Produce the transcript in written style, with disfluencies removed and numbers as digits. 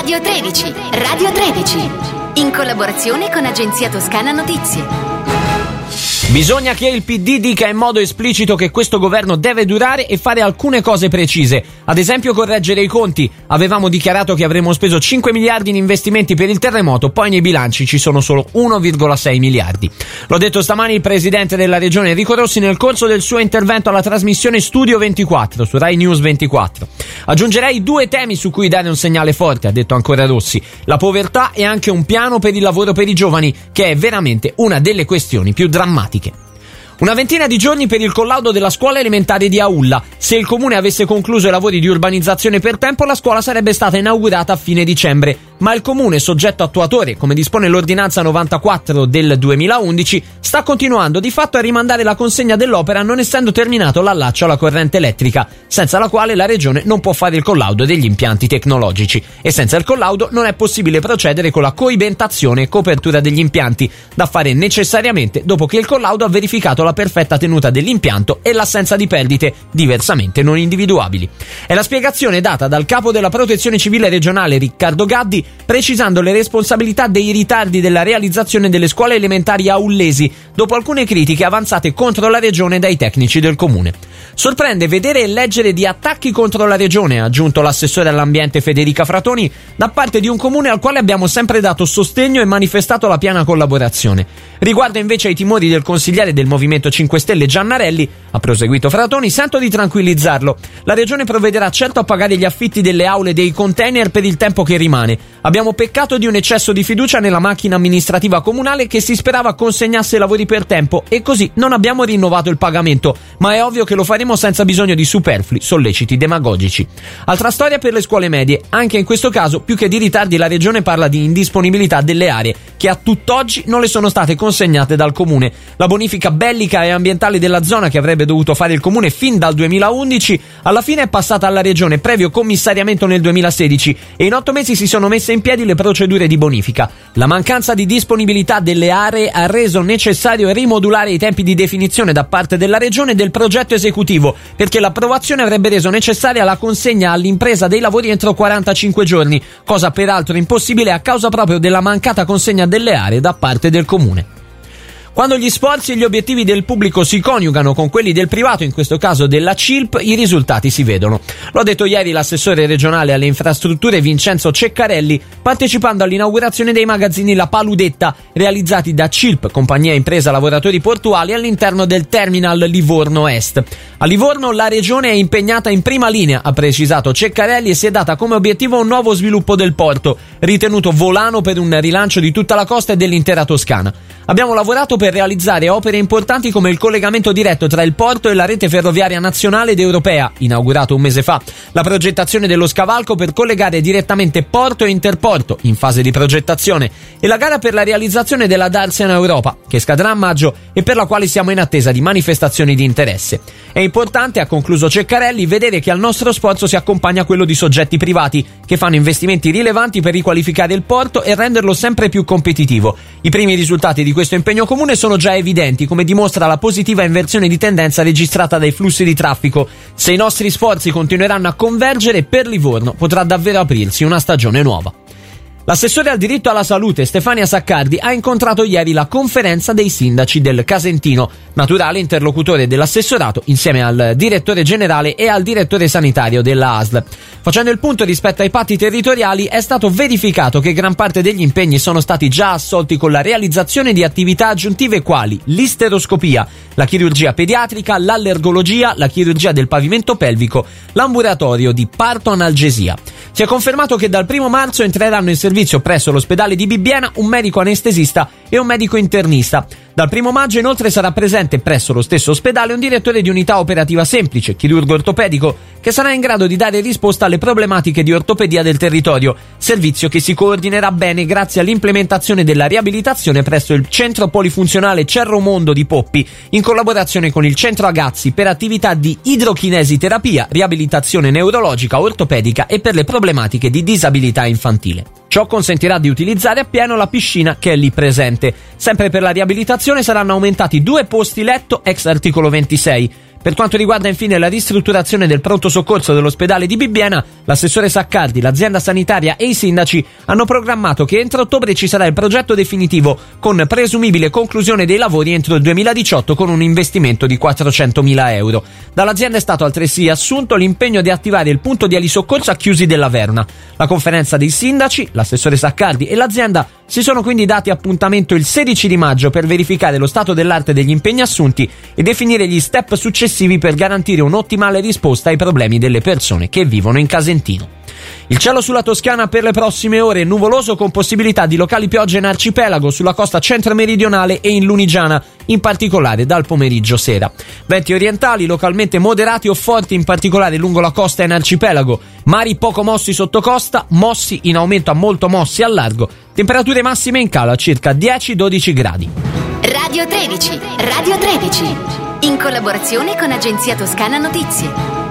Radio 13. Radio 13. In collaborazione con Agenzia Toscana Notizie. Bisogna che il PD dica in modo esplicito che questo governo deve durare e fare alcune cose precise. Ad esempio correggere i conti. Avevamo dichiarato che avremmo speso 5 miliardi in investimenti per il terremoto, poi nei bilanci ci sono solo 1,6 miliardi. L'ho detto stamani il presidente della regione Enrico Rossi nel corso del suo intervento alla trasmissione Studio 24 su Rai News 24. Aggiungerei 2 temi su cui dare un segnale forte, ha detto ancora Rossi: la povertà e anche un piano per il lavoro per i giovani, che è veramente una delle questioni più drammatiche. Una ventina di giorni per il collaudo della scuola elementare di Aulla. Se il comune avesse concluso i lavori di urbanizzazione per tempo, la scuola sarebbe stata inaugurata a fine dicembre. Ma il comune, soggetto attuatore, come dispone l'ordinanza 94 del 2011, sta continuando di fatto a rimandare la consegna dell'opera non essendo terminato l'allaccio alla corrente elettrica, senza la quale la regione non può fare il collaudo degli impianti tecnologici. E senza il collaudo non è possibile procedere con la coibentazione e copertura degli impianti, da fare necessariamente dopo che il collaudo ha verificato la perfetta tenuta dell'impianto e l'assenza di perdite diversamente non individuabili. È la spiegazione data dal capo della Protezione Civile regionale Riccardo Gaddi, precisando le responsabilità dei ritardi della realizzazione delle scuole elementari aullesi, dopo alcune critiche avanzate contro la regione dai tecnici del comune. Sorprende vedere e leggere di attacchi contro la regione, ha aggiunto l'assessore all'ambiente Federica Fratoni, da parte di un comune al quale abbiamo sempre dato sostegno e manifestato la piena collaborazione. Riguardo invece ai timori del consigliere del Movimento 5 Stelle Giannarelli, ha proseguito Fratoni, sento di tranquillizzarlo. La regione provvederà certo a pagare gli affitti delle aule dei container per il tempo che rimane. Abbiamo peccato di un eccesso di fiducia nella macchina amministrativa comunale che si sperava consegnasse i lavori per tempo e così non abbiamo rinnovato il pagamento, ma è ovvio che lo faremo senza bisogno di superflui solleciti demagogici. Altra storia per le scuole medie. Anche in questo caso, più che di ritardi, la regione parla di indisponibilità delle aree che a tutt'oggi non le sono state consegnate dal comune. La bonifica bellica e ambientale della zona, che avrebbe dovuto fare il comune fin dal 2011, alla fine è passata alla regione previo commissariamento nel 2016 e in 8 mesi si sono messe in piedi le procedure di bonifica. La mancanza di disponibilità delle aree ha reso necessario rimodulare i tempi di definizione da parte della regione del progetto esecutivo, perché l'approvazione avrebbe reso necessaria la consegna all'impresa dei lavori entro 45 giorni, cosa peraltro impossibile a causa proprio della mancata consegna delle aree da parte del comune. Quando gli sforzi e gli obiettivi del pubblico si coniugano con quelli del privato, in questo caso della CILP, i risultati si vedono. L'ha detto ieri l'assessore regionale alle infrastrutture Vincenzo Ceccarelli, partecipando all'inaugurazione dei magazzini La Paludetta, realizzati da CILP, compagnia impresa lavoratori portuali, all'interno del terminal Livorno Est. A Livorno la regione è impegnata in prima linea, ha precisato Ceccarelli, e si è data come obiettivo un nuovo sviluppo del porto, ritenuto volano per un rilancio di tutta la costa e dell'intera Toscana. Abbiamo lavorato per realizzare opere importanti come il collegamento diretto tra il porto e la rete ferroviaria nazionale ed europea, inaugurato un mese fa, la progettazione dello scavalco per collegare direttamente porto e interporto, in fase di progettazione, e la gara per la realizzazione della Darsena Europa, che scadrà a maggio e per la quale siamo in attesa di manifestazioni di interesse. È importante, ha concluso Ceccarelli, vedere che al nostro sforzo si accompagna quello di soggetti privati, che fanno investimenti rilevanti per riqualificare il porto e renderlo sempre più competitivo. I primi risultati di questo impegno comune sono già evidenti, come dimostra la positiva inversione di tendenza registrata dai flussi di traffico. Se i nostri sforzi continueranno a convergere, per Livorno potrà davvero aprirsi una stagione nuova. L'assessore al diritto alla salute Stefania Saccardi ha incontrato ieri la conferenza dei sindaci del Casentino, naturale interlocutore dell'assessorato insieme al direttore generale e al direttore sanitario della ASL. Facendo il punto rispetto ai patti territoriali, è stato verificato che gran parte degli impegni sono stati già assolti con la realizzazione di attività aggiuntive quali l'isteroscopia, la chirurgia pediatrica, l'allergologia, la chirurgia del pavimento pelvico, l'ambulatorio di parto-analgesia. Si è confermato che dal 1 marzo entreranno in servizio presso l'ospedale di Bibbiena un medico anestesista e un medico internista. Dal 1 maggio inoltre sarà presente presso lo stesso ospedale un direttore di unità operativa semplice, chirurgo ortopedico, che sarà in grado di dare risposta alle problematiche di ortopedia del territorio, servizio che si coordinerà bene grazie all'implementazione della riabilitazione presso il centro polifunzionale Cerro Mondo di Poppi, in collaborazione con il centro Agazzi per attività di idrochinesiterapia, riabilitazione neurologica, ortopedica e per le problematiche di disabilità infantile. Ciò consentirà di utilizzare appieno la piscina che è lì presente. Sempre per la riabilitazione saranno aumentati 2 posti letto ex articolo 26. Per quanto riguarda infine la ristrutturazione del pronto soccorso dell'ospedale di Bibbiena, l'assessore Saccardi, l'azienda sanitaria e i sindaci hanno programmato che entro ottobre ci sarà il progetto definitivo con presumibile conclusione dei lavori entro il 2018 con un investimento di 400.000 euro. Dall'azienda è stato altresì assunto l'impegno di attivare il punto di alisoccorso a Chiusi della Verna. La conferenza dei sindaci, l'assessore Saccardi e l'azienda si sono quindi dati appuntamento il 16 di maggio per verificare lo stato dell'arte degli impegni assunti e definire gli step successivi per garantire un'ottimale risposta ai problemi delle persone che vivono in Casentino. Il cielo sulla Toscana per le prossime ore è nuvoloso con possibilità di locali piogge in arcipelago, sulla costa centro-meridionale e in Lunigiana, in particolare dal pomeriggio sera. Venti orientali localmente moderati o forti, in particolare lungo la costa e in arcipelago. Mari poco mossi sotto costa, mossi in aumento a molto mossi al largo. Temperature massime in calo a circa 10-12 gradi. Radio 13, in collaborazione con Agenzia Toscana Notizie.